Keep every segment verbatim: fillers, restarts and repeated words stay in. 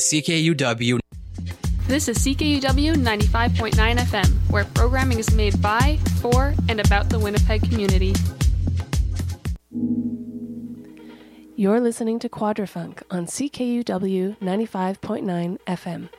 C K U W. This is C K U W ninety-five point nine F M, where programming is made by, for, and about the Winnipeg community. You're listening to Quadrafunk on C K U W ninety-five point nine F M.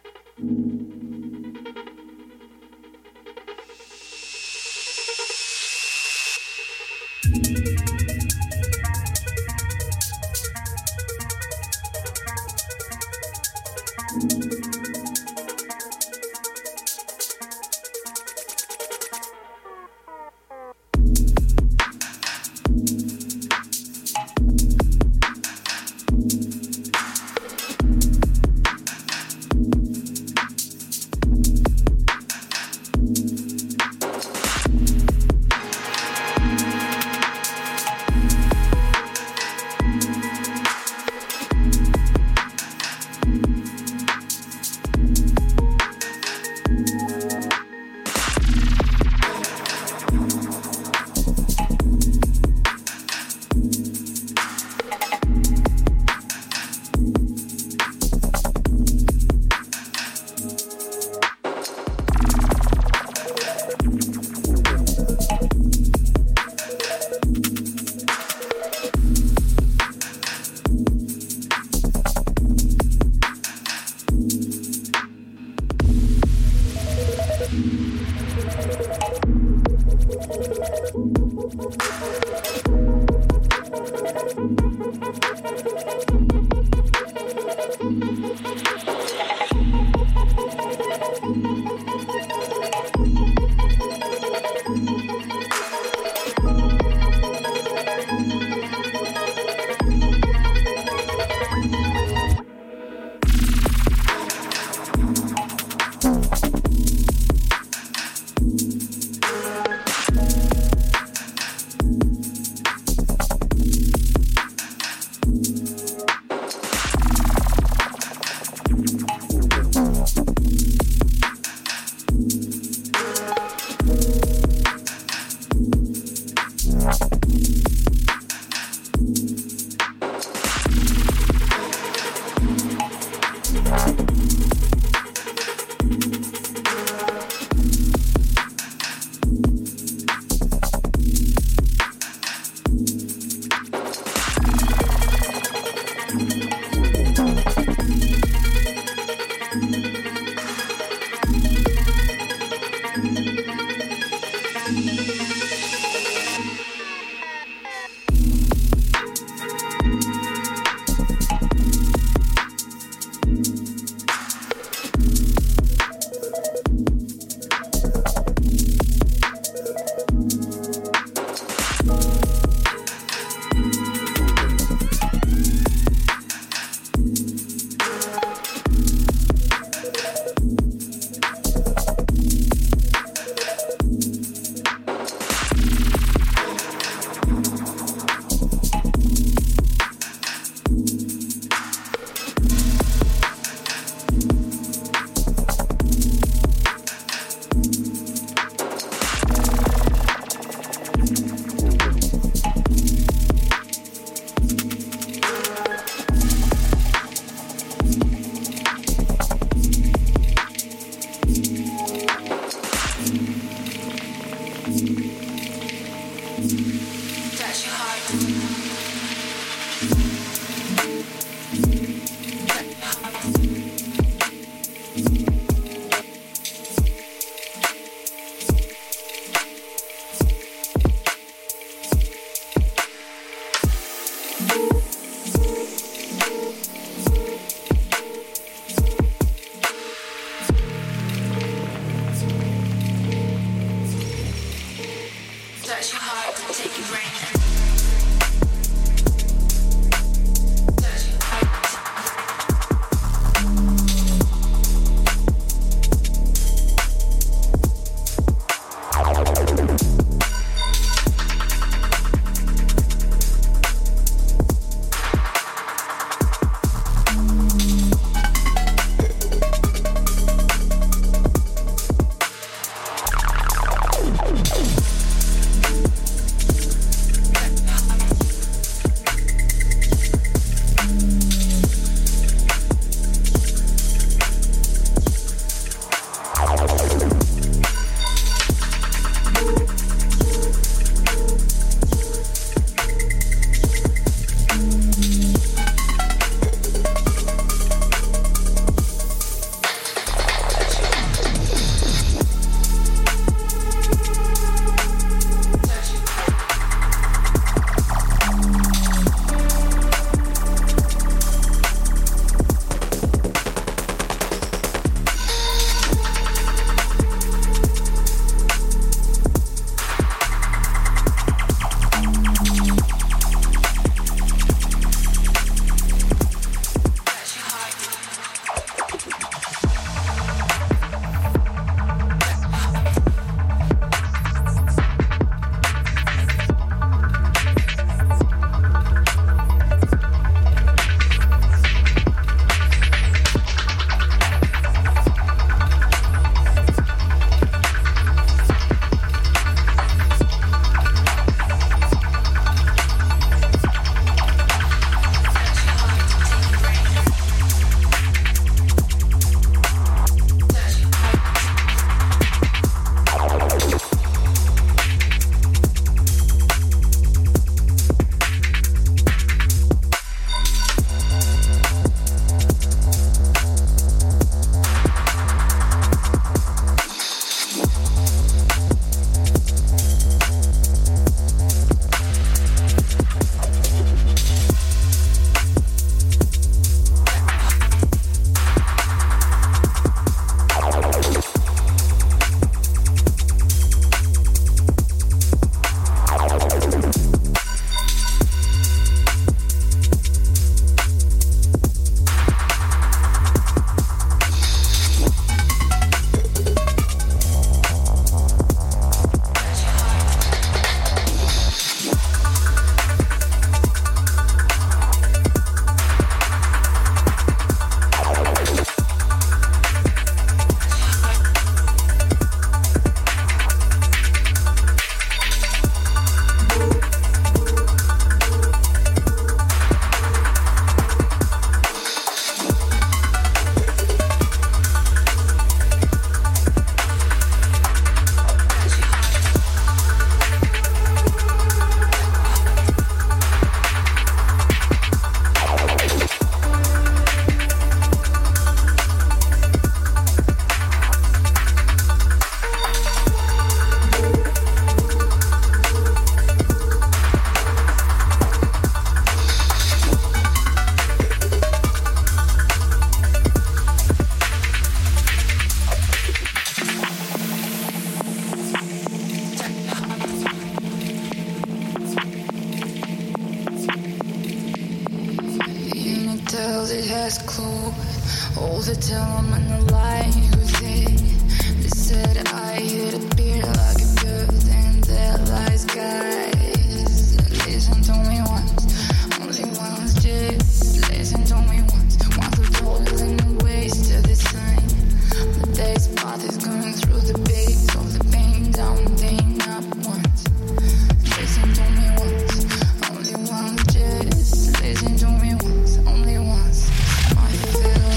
Hold the tone on the line with it. They said I hit a beer like a bird and there lies guys. Listen to me once, only once, just listen to me once. Once I told you in the waste of the sign. The day's path is going through the base of the pain down, pain up once. Listen to me once, only once, just listen to me once, only once. I feel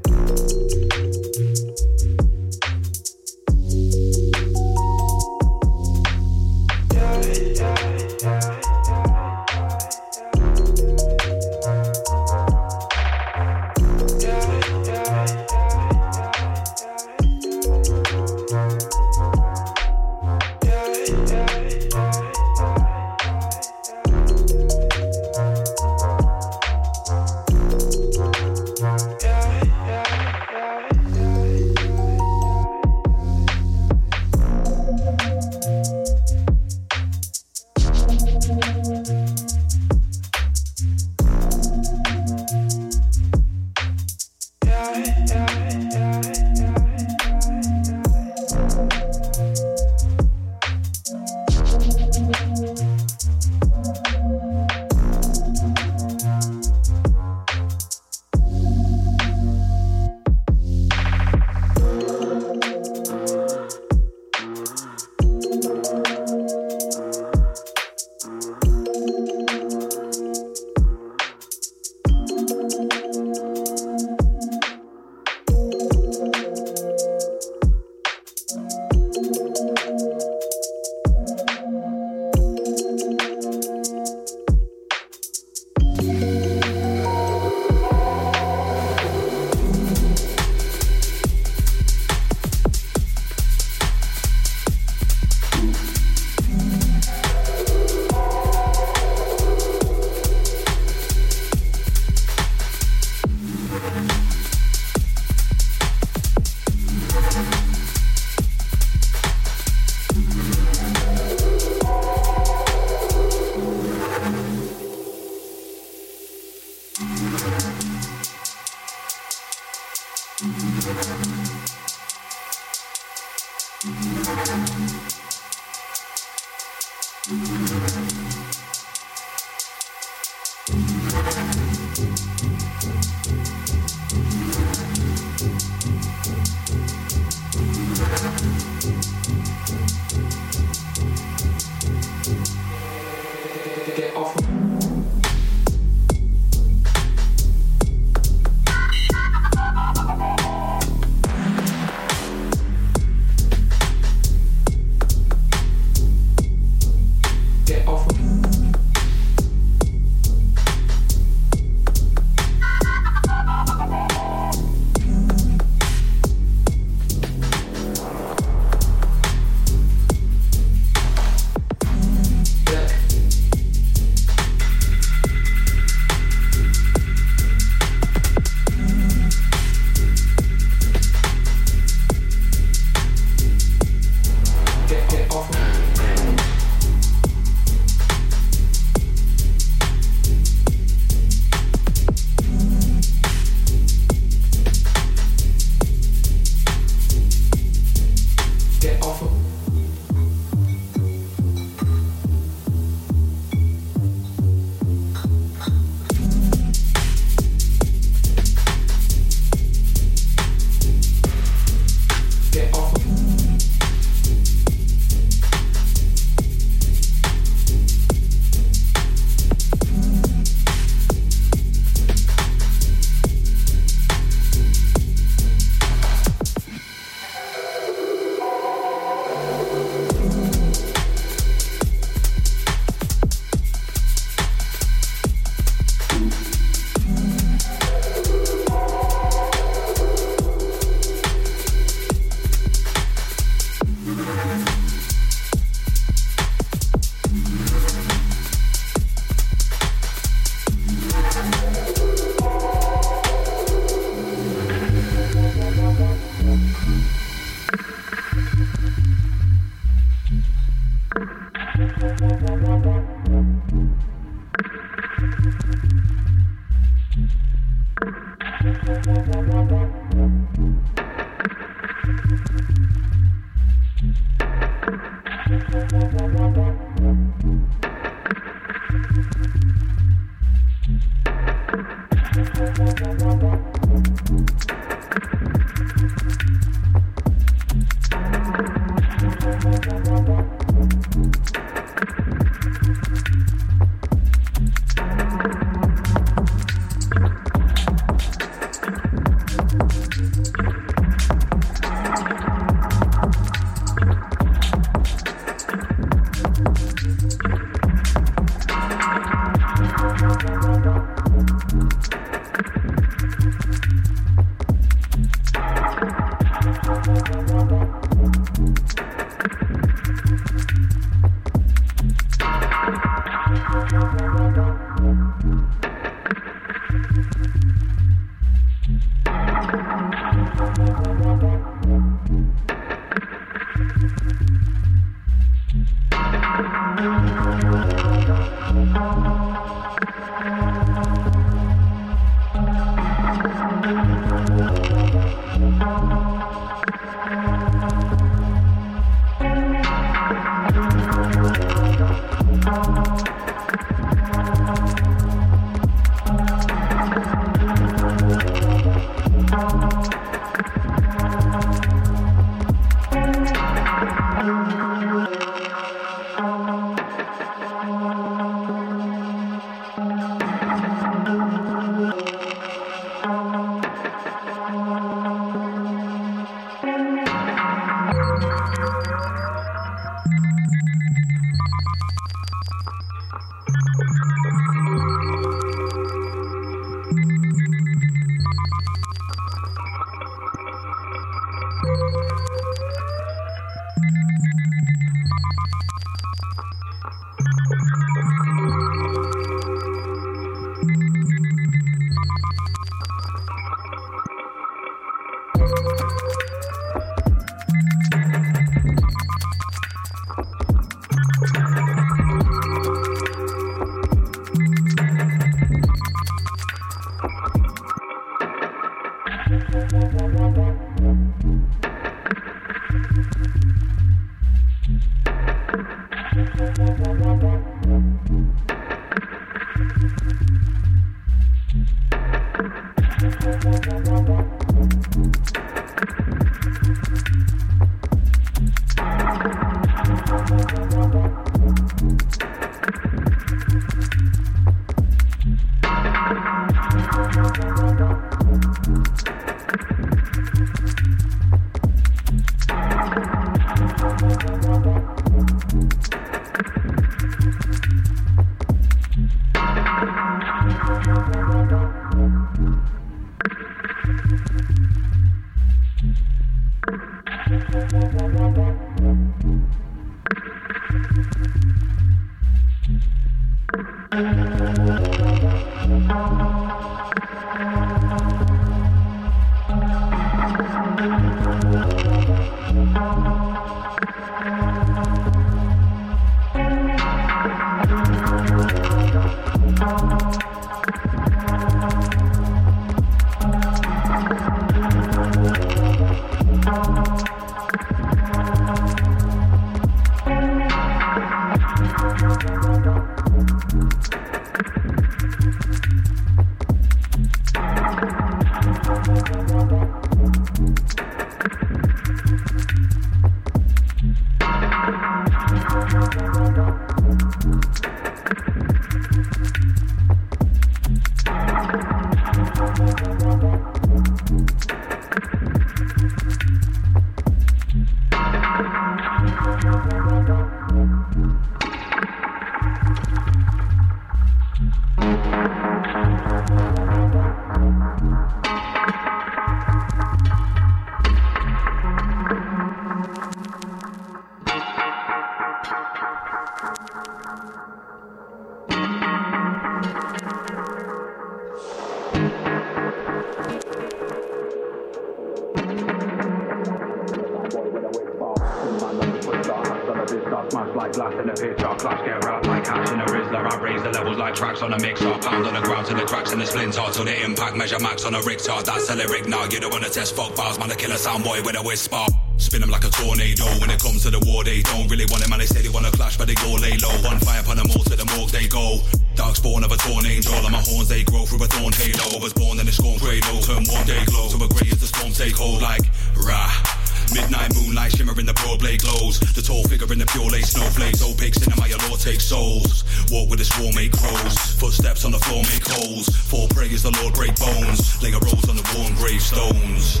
So the impact measure max on a Richter. That's a lyric now. You don't wanna test folk files, man. I kill a sound boy with a whisper. Spin them like a tornado. When it comes to the war, they don't really want it, man. They say they wanna clash, but they all lay low. One fire upon them all to the morgue they go. Dark spawn of a torn angel. On my horns they grow through a thorn halo. I was born in a scorn cradle. Turn one day glow. To agree as the storm take hold like rah. Midnight moonlight shimmering the broad blade glows. The tall figure in the pure lace snowflakes. Opaque cinema, your lord takes souls. Walk with a swarm, make crows. Footsteps on the floor, make holes. For prayers the Lord break bones. Lay a rose on the worn gravestones.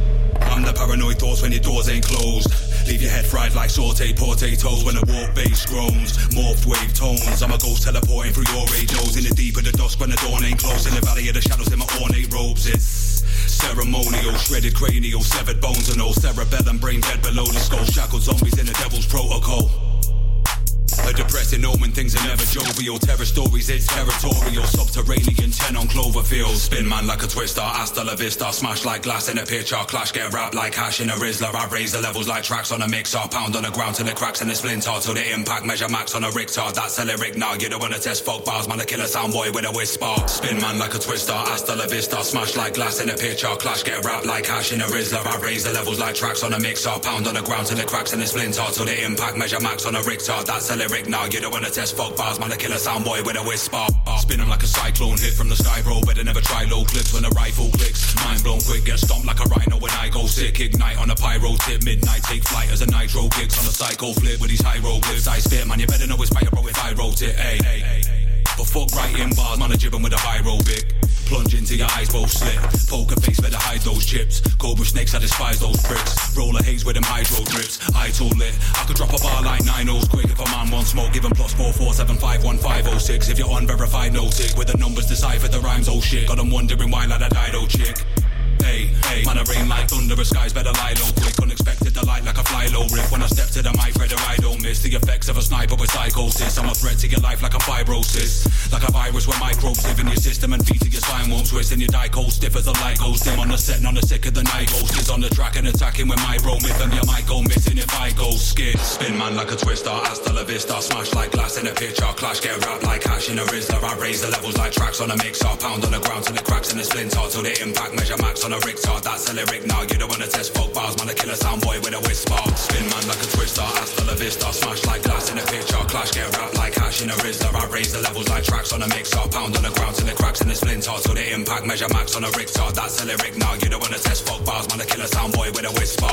I'm the paranoid thoughts when your doors ain't closed. Leave your head fried like sauteed potatoes when the warp bass groans. Morphed wave tones. I'm a ghost teleporting through your radios. In the deep of the dusk when the dawn ain't close. In the valley of the shadows in my ornate robes. It's ceremonial, shredded cranial, severed bones and all. Cerebellum, brain dead below the skull. Shackled zombies in the devil's protocol. A depressing omen, things are never jovial. Terror stories, it's territorial. Subterranean, ten on Cloverfield. Spin man like a twister, hasta la vista. Smash like glass in a picture. Clash, get wrapped like hash in a Rizzler. I raise the levels like tracks on a mixer. Pound on the ground till it cracks and it splinter. Till the impact measure max on a Richter. That's a lyric now. You don't wanna test folk files, man. I kill a sound boy with a whisper. Spin man like a twister, hasta la vista. Smash like glass in a picture. Clash, get wrapped like hash in a Rizzler. I raise the levels like tracks on a mixer. Pound on the ground till it cracks and it splinter. Till the impact measure max on a Richter. That's a lyric now. You don't wanna test folk files, man. I kill a sound boy with a whisper. Spin 'em like a cyclone, hit from the sky, bro. Better never try low clips when the rifle clicks. Mind blown quick, get stomped like a rhino when I go sick. Ignite on a pyro tip, midnight take flight as a nitro kicks on a psycho flip with these hieroglyphs. I spit, man. You better know it's fire, bro. If I wrote it, hey, hey, hey. But fuck writing bars, man. I jibbing with a viral bit. Plunge into your eyes, both slit. Poker face, better hide those chips. Cobra snakes, I despise those pricks. Roller haze with them hydro drips. I too lit. I could drop a bar like nine O's quick. If a man wants smoke, give him plus four four seven five one five oh six. If you're unverified, no tick. With the numbers decipher the rhymes, oh shit. Got them wondering why like a Dido chick. Hey, hey, man, I rain like thunder, the skies better lie low quick. Unexpected delight like a fly low riff. When I step to the mic, Fred, I don't miss the effects of a sniper with psychosis. I'm a threat to your life like a fibrosis. Like a virus where microbes live in your system and feed to your spine won't swim. twist and your die cold stiff as a light goes dim on the set, on the sick of the night ghost is on the track and attacking with my bro myth and you might go missing if I go skid. Spin man like a twister, hasta la vista, smash like glass in a picture, clash get wrapped like hash in a Rizzler. I raise the levels like tracks on a mixer, pound on the ground till it cracks and it splinter, till the impact measure max on a Richter. That's a lyric now, you don't wanna test folk bars, man, a killer sound boy with a whisper. Spin man like a twister, hasta la vista, smash like glass in a picture, clash get wrapped like hash in a Rizzler. I raise the levels like tracks on a mixer, pound on the ground till it cracks and it splinter, till the impact measure max on a Richter. That's a lyric now, you don't wanna test folk bars, man, a killer sound boy with a whisper.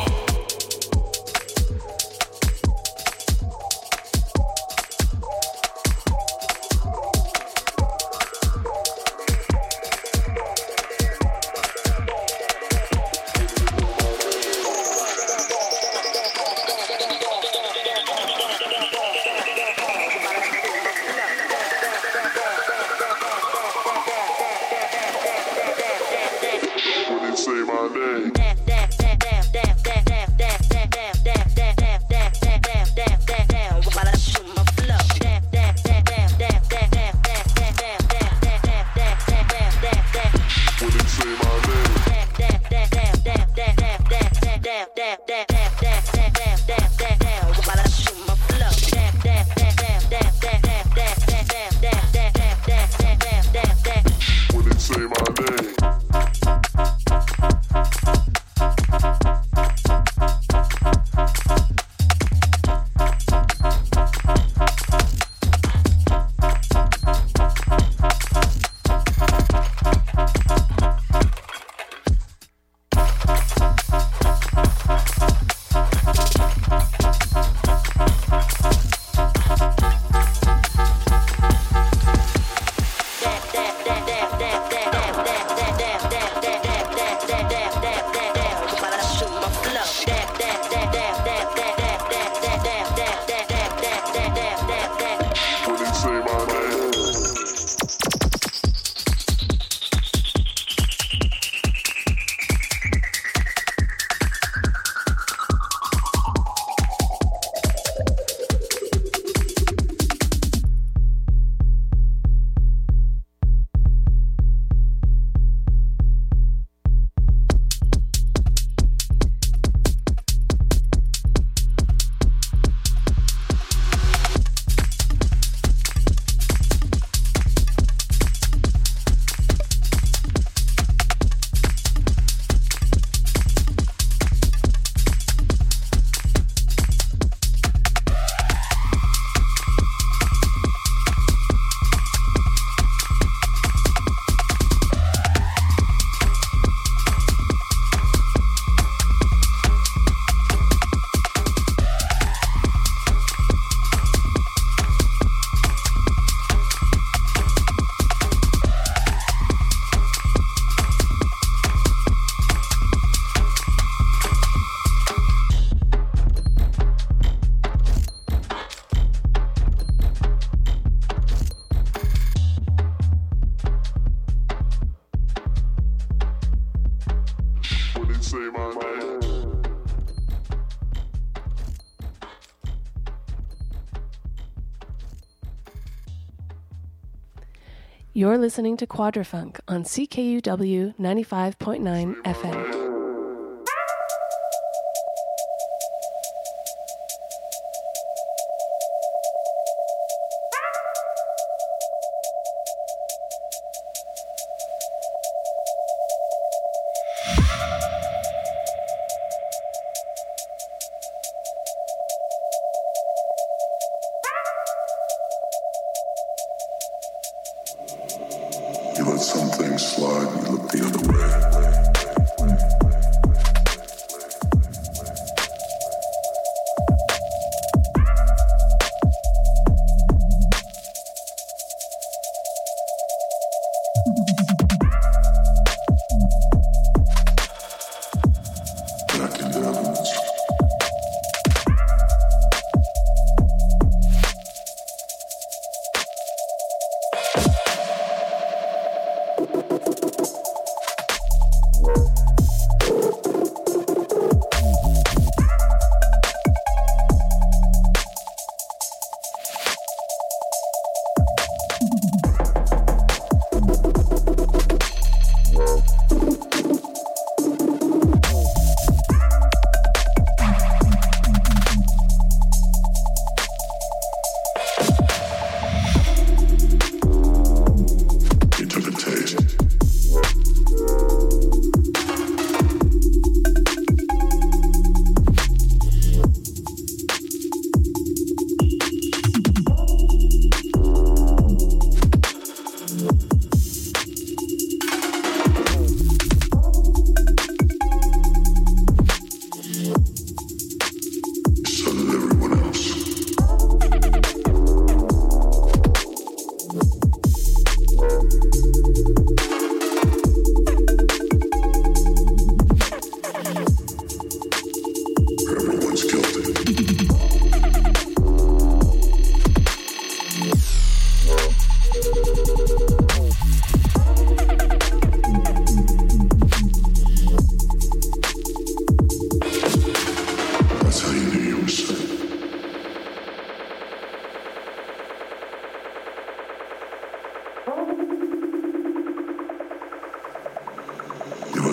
You're listening to Quadrafunk on C K U W ninety-five point nine F M.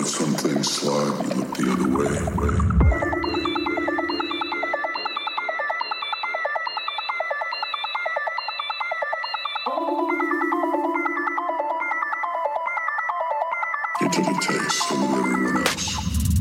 let some things slide, you look the other way. Get to the taste so will everyone else.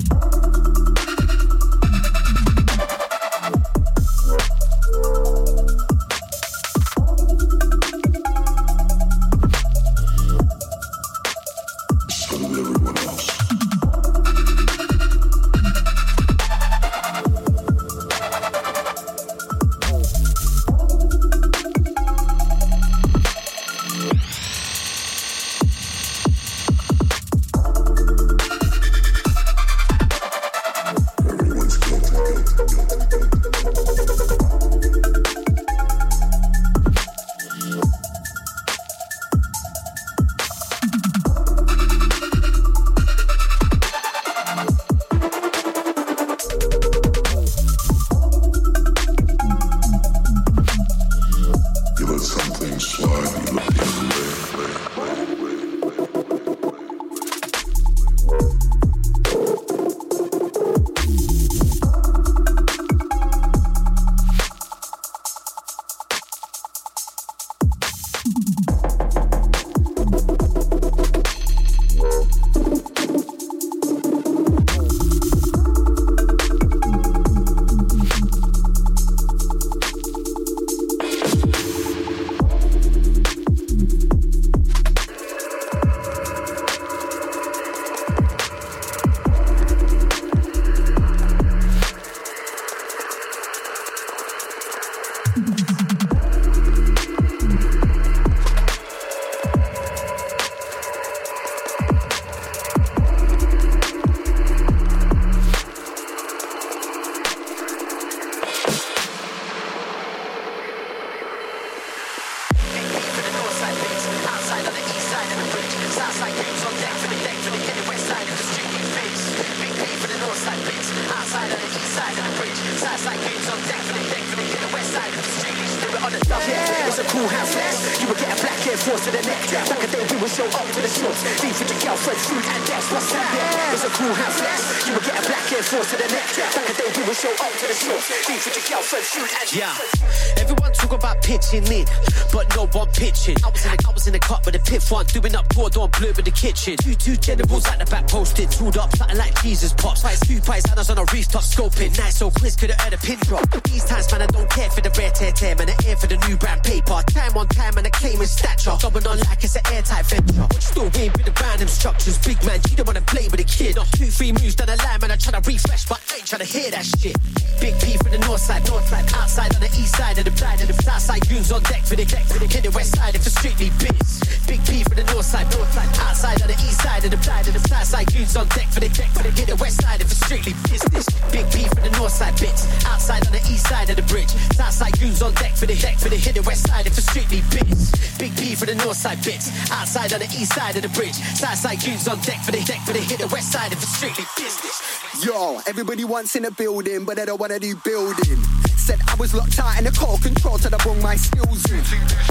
Yeah, everyone talk about pitching in, but no one pitching. I was in the, I was in the cup with a pit one, doing up Gordon Bleu in the kitchen. Two two generals at the back posted, tooled up, something like Jesus pops. Fight two pies, hands on a rooftop scoping. Nice so quiz, could've heard a pin drop. These times, man, I don't care for the rare tear tear, man, I air for the new brand paper. Time on time, and I claim in stature. Going on like it's an airtight venture. Still we ain't been around them structures. Big man, you don't wanna play with a kid. Not two, three moves down the line, man, I tryna refresh, but I ain't tryna hear that shit. Big P from the north side, north side, outside on the east side of the pride of the south side. Goons on deck for the deck for the hit the west side if it's strictly biz. Big P from the north side, north side, outside on the east side of the pride of the south side. Goons on deck for the deck for the hit the west side if it's strictly business. Big P from the north side bits, outside on the east side of the bridge. South side goons on deck for the deck for the hit the west side if it's strictly biz. Big P from the north side bits, outside on the east side of the bridge. South side goons on deck for the deck for the hit the west side if it's strictly business. Yo, everybody wants in a building, but they don't wanna do building. Said I was locked out in the core control till I brought my skills in.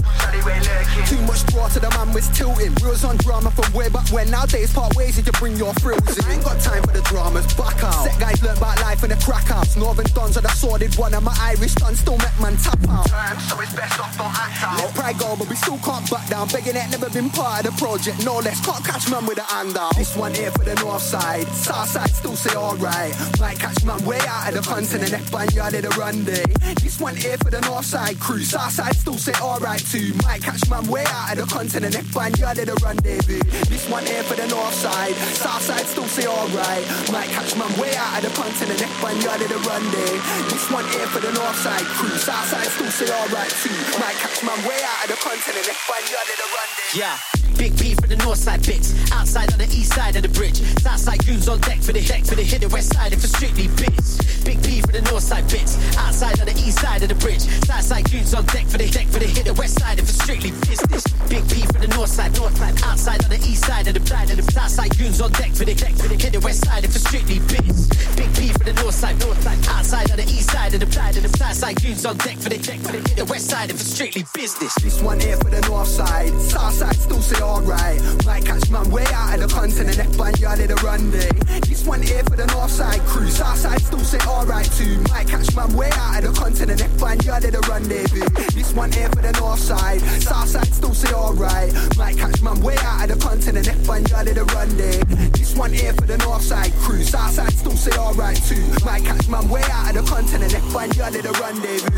Too much draw to the man was tilting. Wheels on drama from way back when. Nowadays part ways if you bring your frills in. I ain't got time for the dramas, back out. Set guys learn about life in the crack house. Northern dons are the sordid one, and my Irish dons still make man tap out. So it's best off don't act out. Let pride go, but we still can't back down. Begging it never been part of the project. No less, can't catch man with a hand out. This one here for the north side. South side still say alright. Might catch man way out of the continent. Neck band yard of the run day. This one here for the north side crew. South side still say alright too. Might catch man way out of the continent. Neck band yard of the run day. This one here for the north side. South side still say alright. Might catch man way out of the continent. Neck band yard of the run day. This one here for the north side crew. South side still say alright too. Might catch man way out of the continent. Neck band yard of the run day. Yeah. Big P from the north side bits, outside on the east side of the bridge. South side goons on deck for the deck for the hit the west side if it's strictly biz. Big P from the north side bits, outside on the east side of the bridge. South side goons on deck for the deck for the hit the west side if it's strictly business. Big P from the north side, north side, outside on the east side of the pride of the south side goons on deck for the deck for the hit the west side if it's strictly biz. Big P from the north side, north side, outside on the east side of the pride of the south side goons on deck for the deck for the hit the west side if it's strictly business. This one here for the north side, south side still say alright. Might catch man way out of the continent, F one yard of the run day. This one here for the north side crew. South side still say alright too. Might catch man way out of the continent, F one yard of the run day, boo. This one here for the north side. South side still say alright. Might catch man way out of the continent, F one yard of the run day. This one here for the north side crew. South side still say alright too. Might catch man way out of the continent, F one yard of the run day, boo.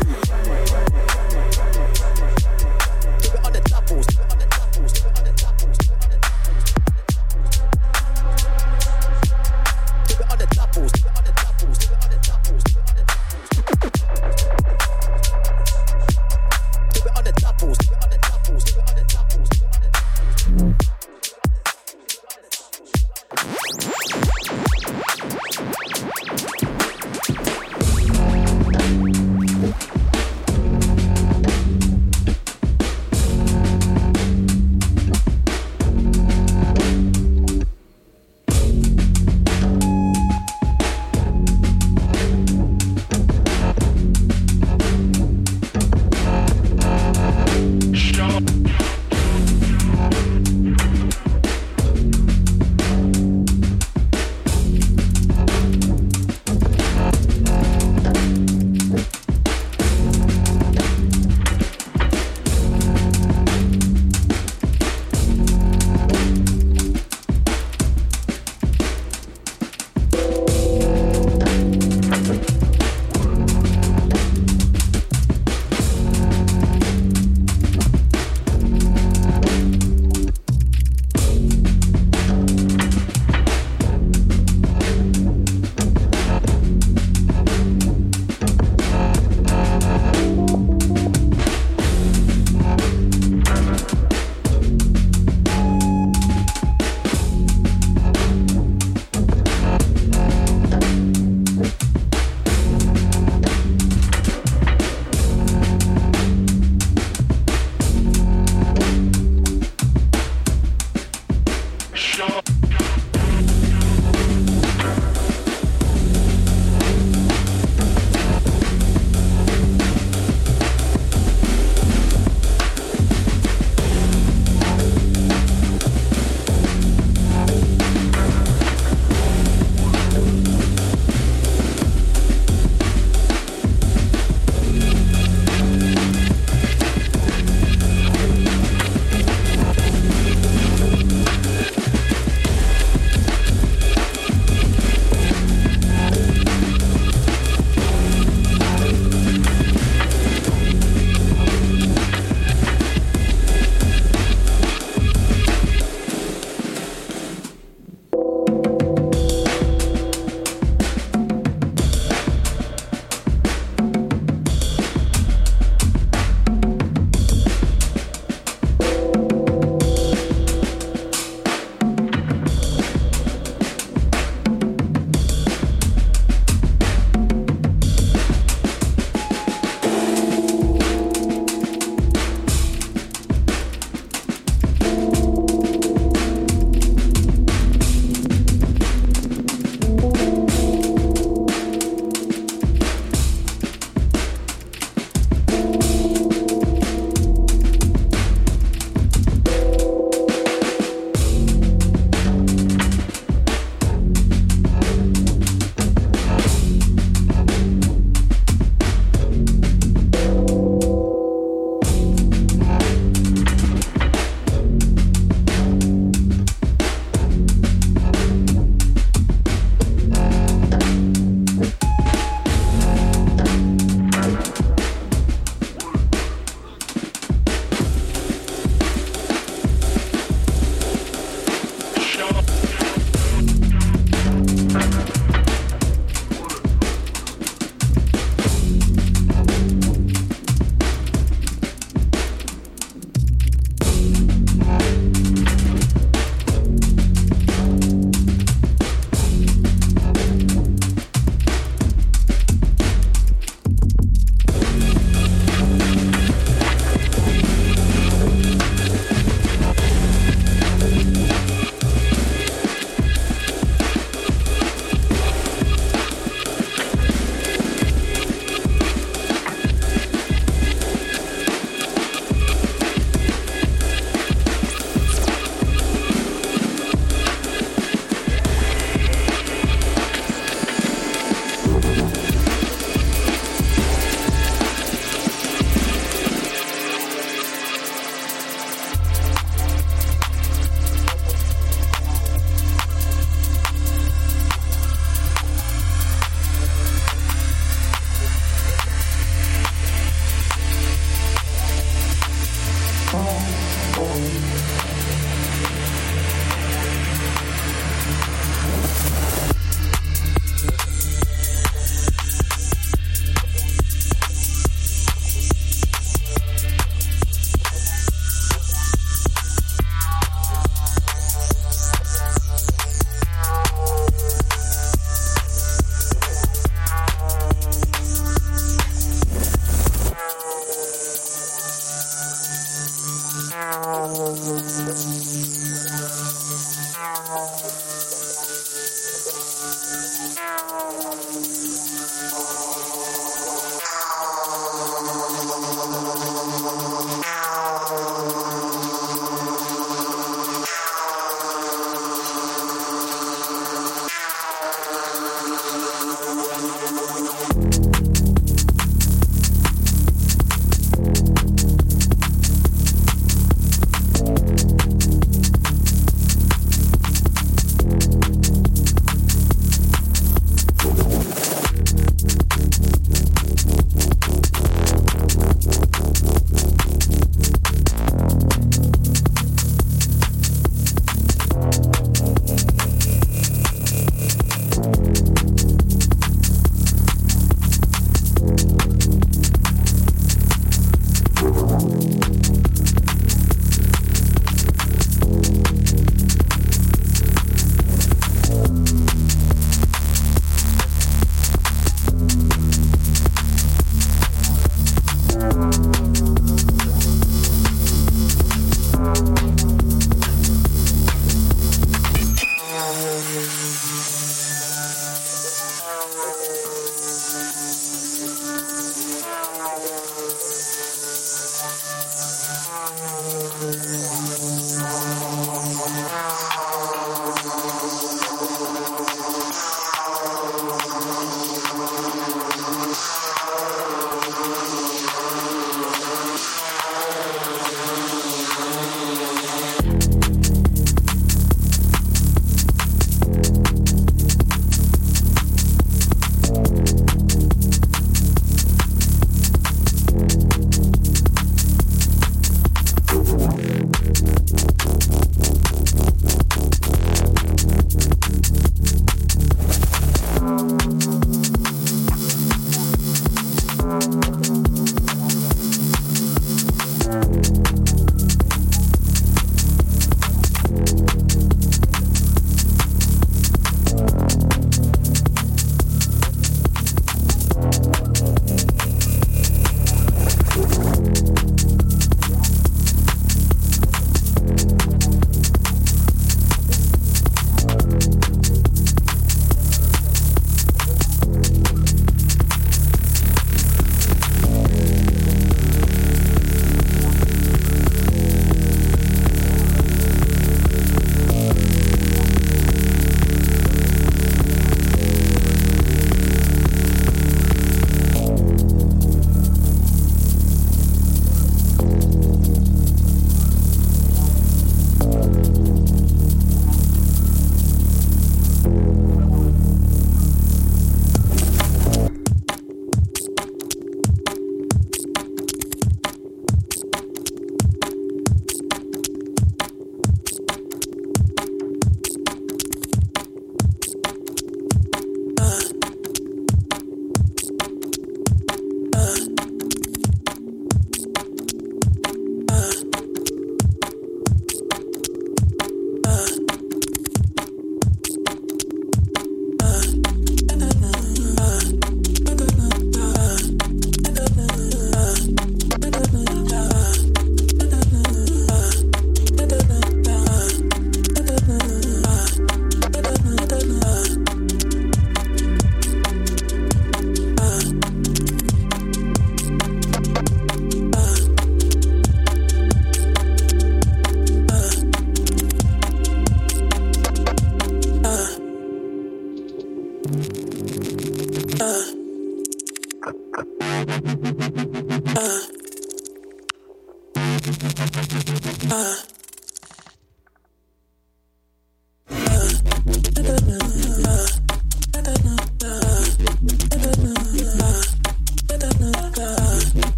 Do it on the doubles, do it on the doubles, do it on the doubles, do it on the doubles. Do it on the doubles, do it on the doubles, do it on the doubles, do it on the doubles. Do it on the doubles, do it on the doubles, do it on the doubles, do it on the doubles.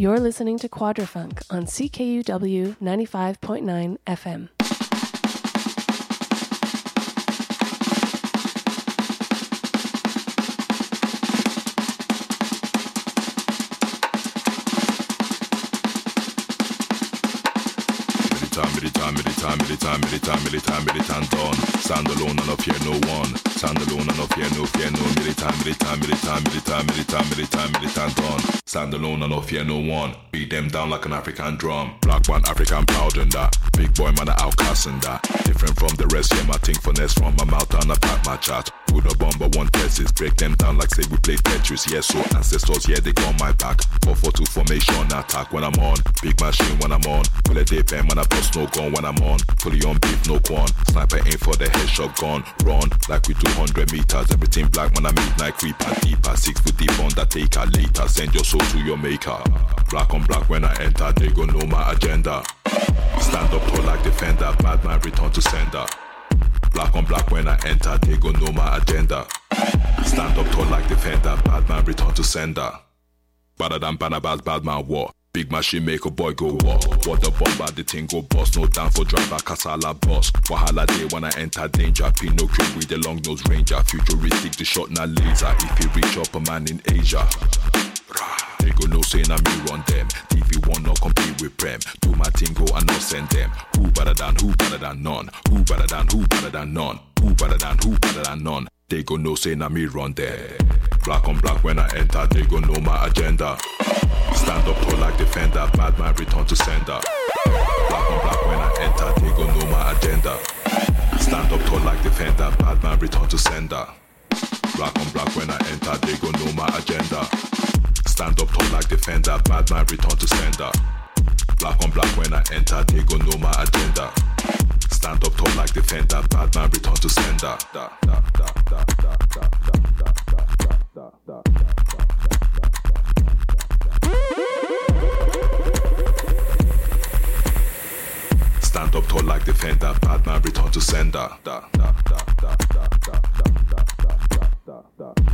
You're listening to Quadrafunk on C K U W ninety-five point nine F M. Militan, militan, militan, militan, militan, militan, don. Stand alone and no fear no one. Stand alone and no fear no fear no. Militan, militan, militan, militan, militan, militan, militan, don. Stand alone and no fear no one. Beat them down like an African drum. Black one, African proud and that. Big boy man, I outcast and that. Different from the rest, yeah, my thing finesse from my mouth and I pack my chat. Put a bomb but one thesis. Break them down like say we play Tetris. Yeah, so ancestors, yeah, they got my back. four four two formation, attack when I'm on. Big machine when I'm on. Pull a dip and when I bust no gun when I'm on. Fully on beef, no quan. Sniper aim for the headshot gun. Run like we two hundred meters. Everything black when I midnight creeper. Deeper, six foot deep undertaker. Later, send your soul to your maker. Black on black when I enter, they gon' know my agenda. Stand up tall like defender. Bad man return to sender. Black on black when I enter, they gon' know my agenda. Stand up tall like defender. Bad man return to sender. Badder than banner, bad, bad man war. Big machine make a boy go walk. What the bomb the thing go bust. No down for driver, Kasala boss. Wahala day when I enter danger. Pinocchio with the long nose ranger. Futuristic the shot na laser. If he reach up a man in Asia, they go no saying I'm me run them. T V one not compete with Prem. Do my thing go and not send them. Who better than who better than none? Who better than who better than none? Who better than who better than none? They go no saying I'm me run them. Black on black when I enter, they go know my agenda. Stand up tall like defender, bad man return to sender. Black on black when I enter, they go know my agenda. Stand up tall like defender, bad man return to sender. Black on black when I enter, they go know my agenda. Stand up tall like defender, bad man return to sender. Black on black when I enter, they go know my agenda. Stand up tall like defender, bad man return to sender. Da, da, da, da, da, da, da, da, da, da, da. Stand up tall like defender, bad man return to sender. Da, da, da, da, da, da, da, da, da, da, da.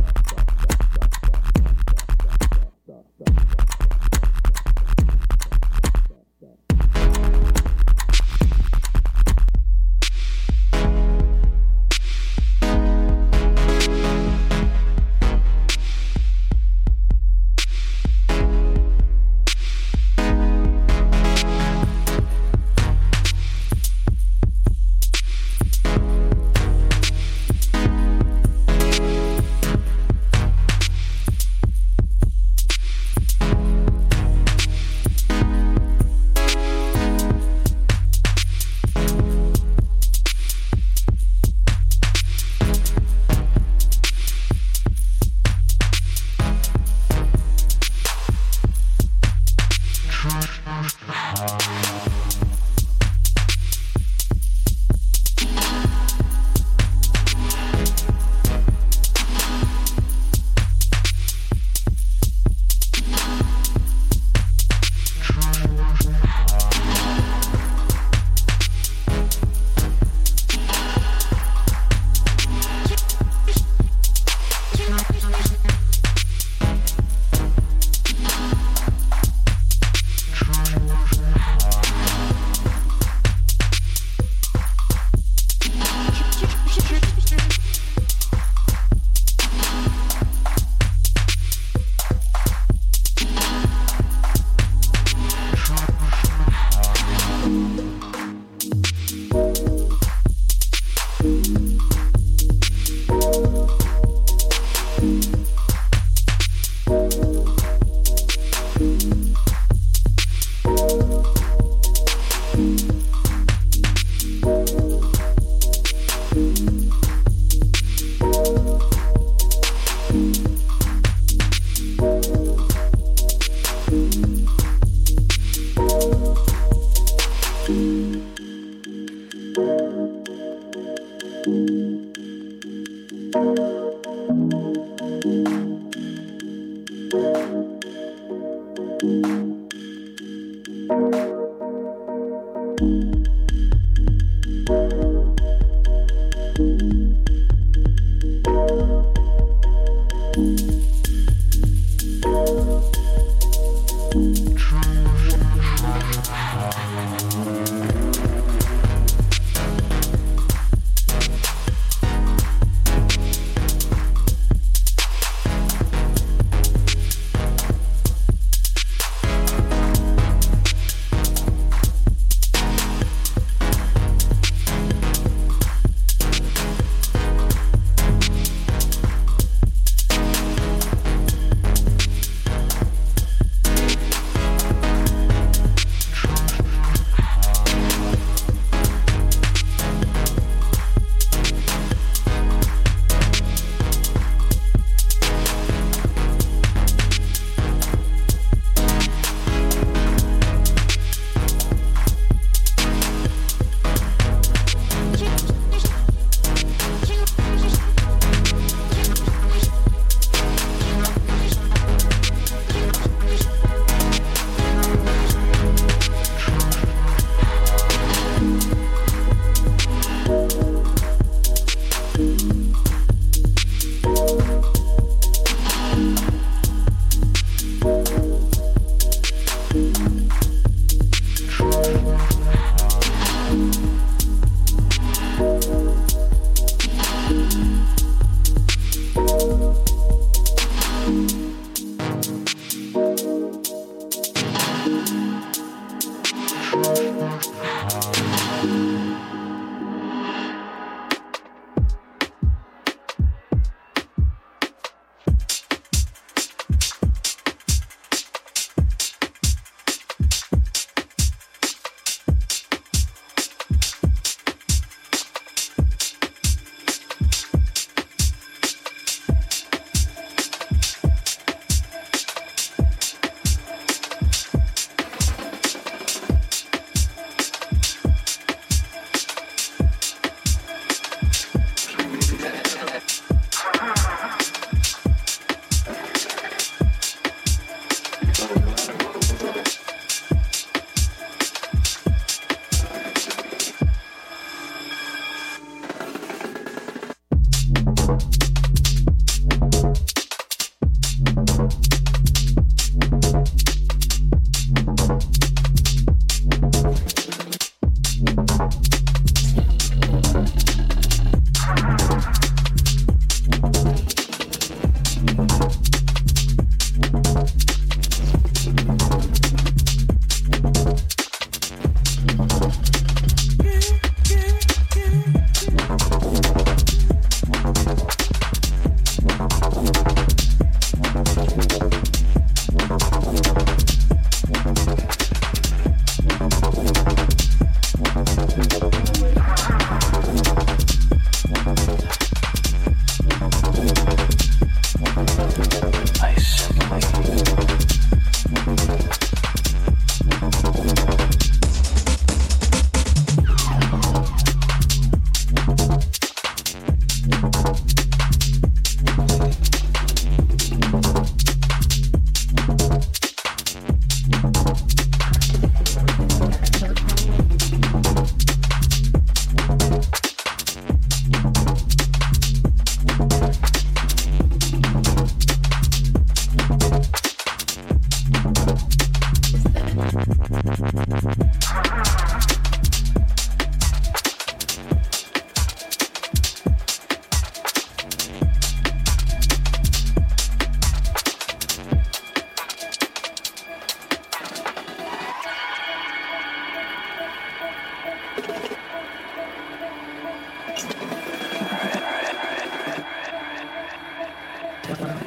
Quadrifunk.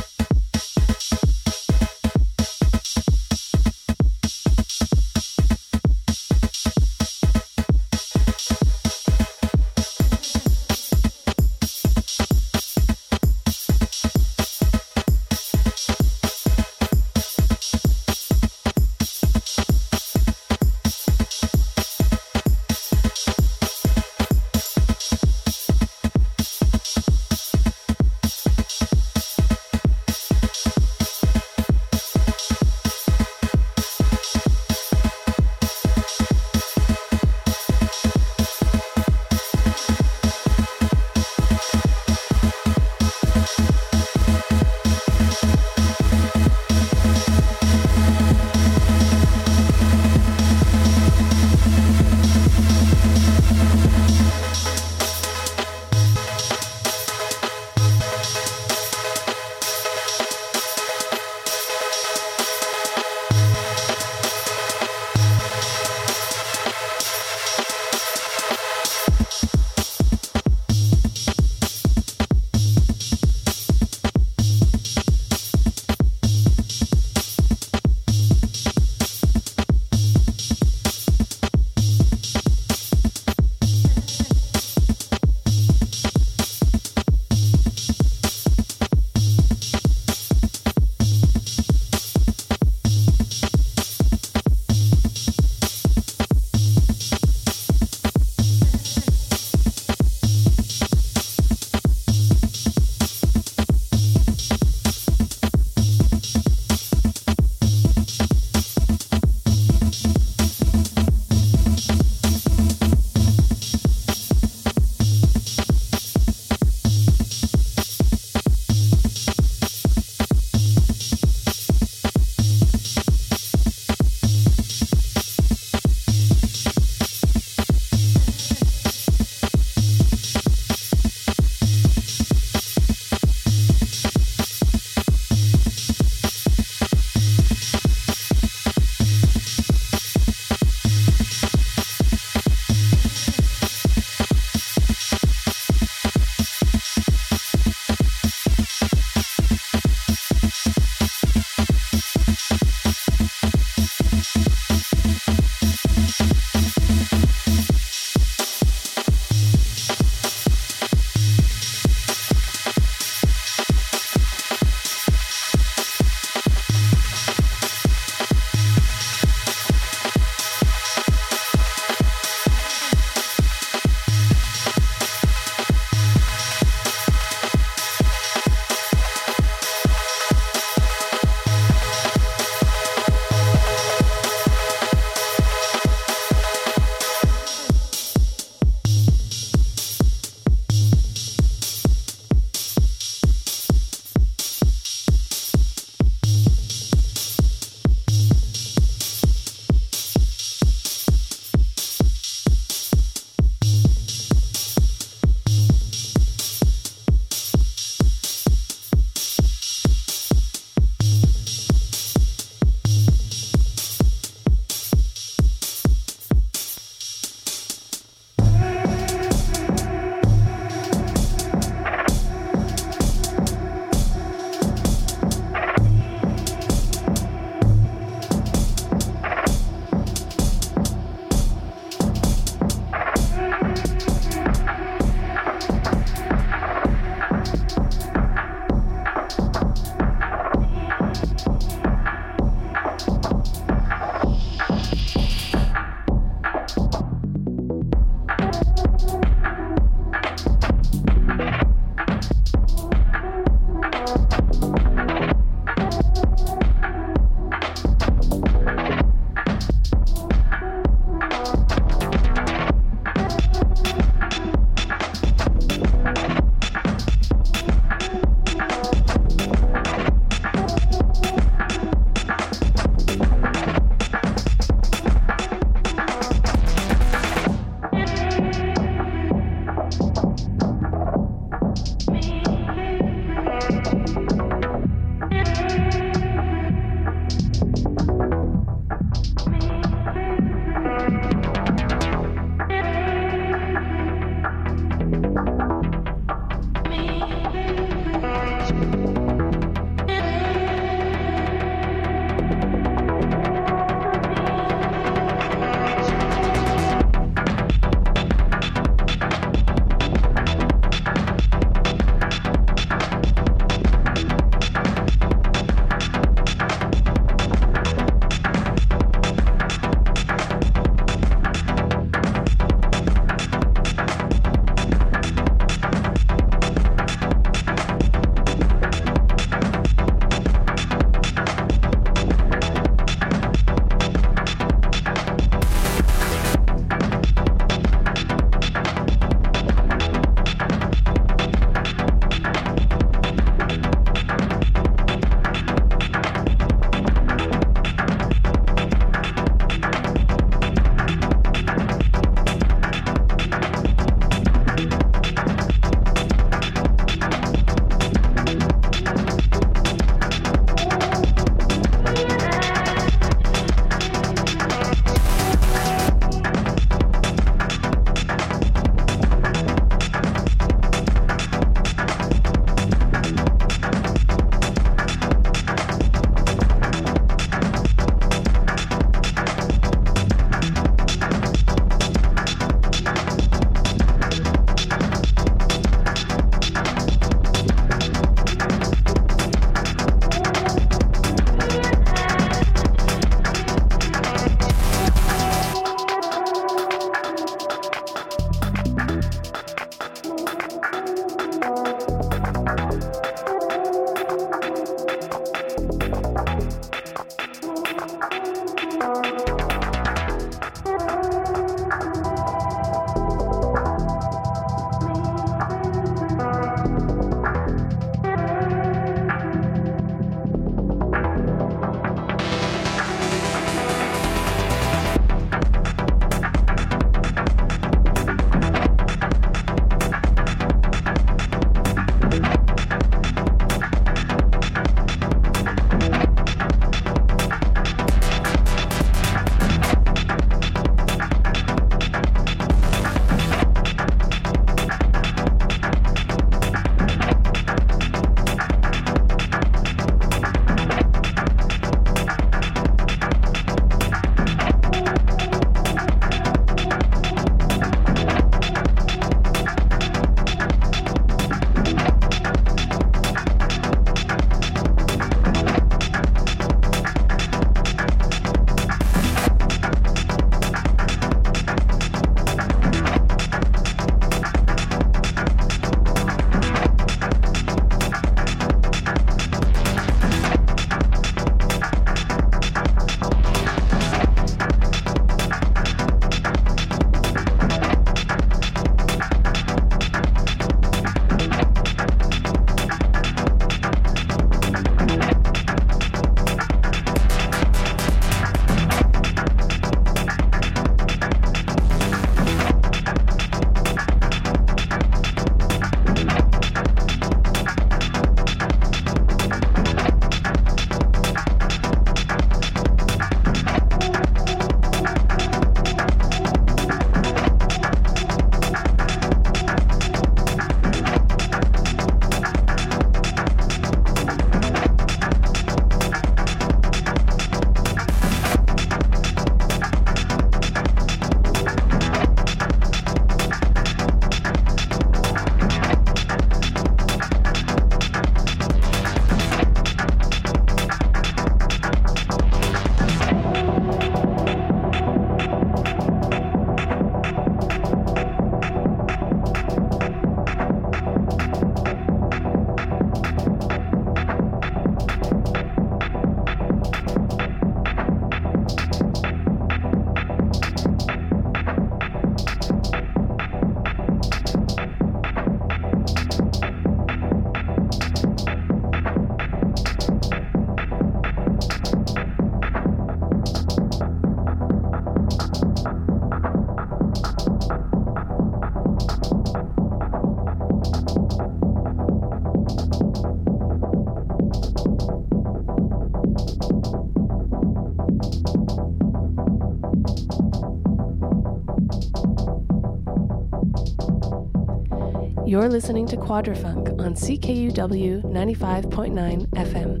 You're listening to Quadrafunk on C K U W ninety-five point nine F M.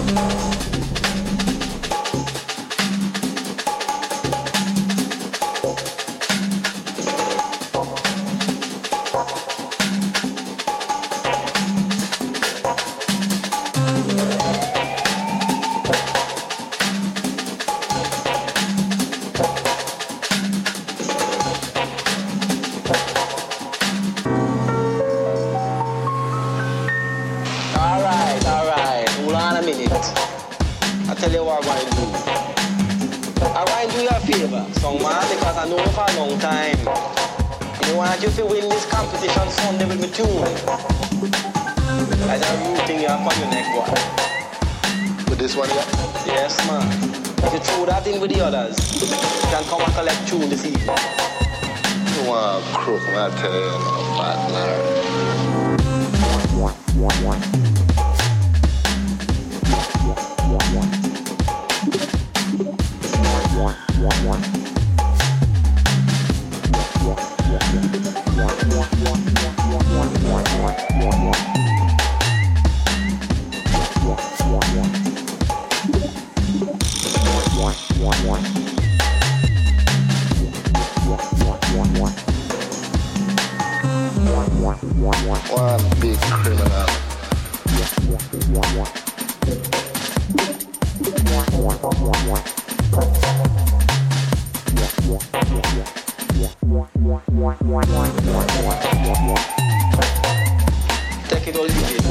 You feel win this competition Sunday with me tune. As a root thing you have on your neck, boy. With this one here? Yes, man. If you throw that in with the others, you can come and collect tune this evening. You want to crook, man, I tell you, no bad Larry. One big criminal. Take it all you did.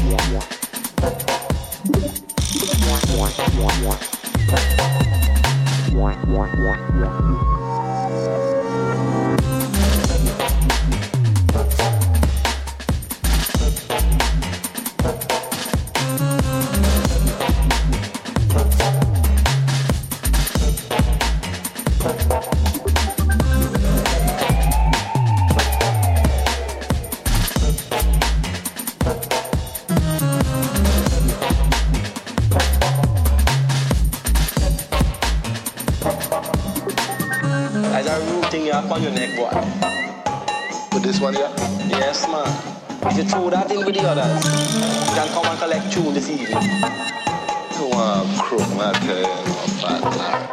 On your neck, boy. With this one here? Yes, man. If you throw that in with the others, you can come and collect tune this evening. You want to crook, man, I tell you, no bad Larry.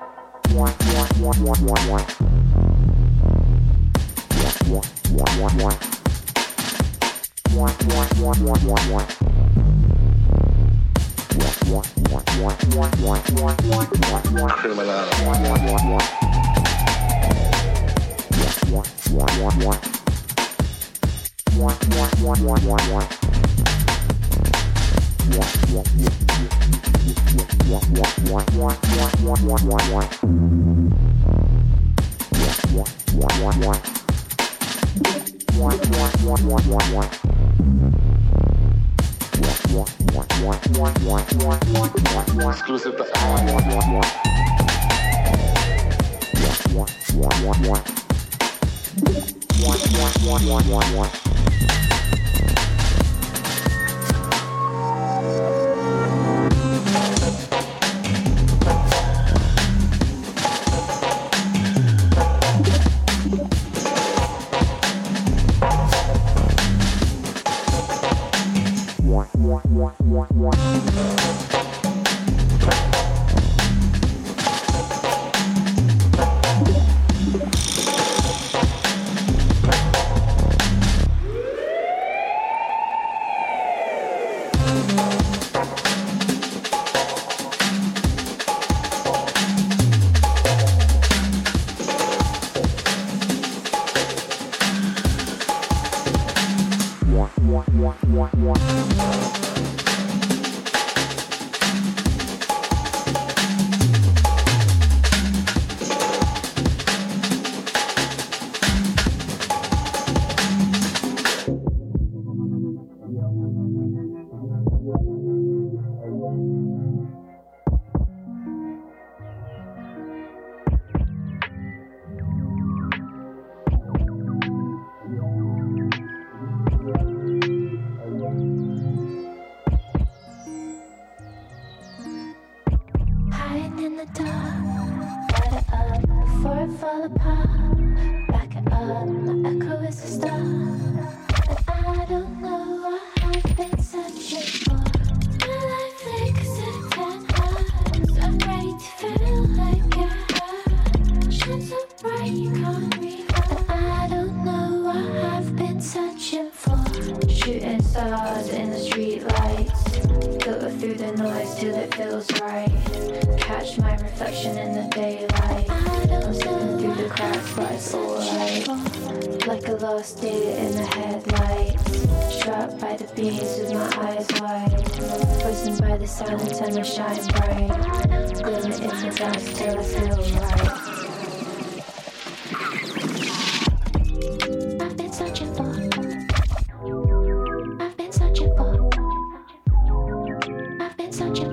Criminal. Exclusive to fall apart. Back it up, my echo is a star. I the noise till it feels right. Catch my reflection in the daylight. I'm slipping through the cracks, but it's alright. Like a lost deer in the headlights. Struck by the beams with my eyes wide. Frozen by the sun until I shine bright. Glimmer in the dusk till I feel right. I've been searching for. I've been searching for. I've been searching.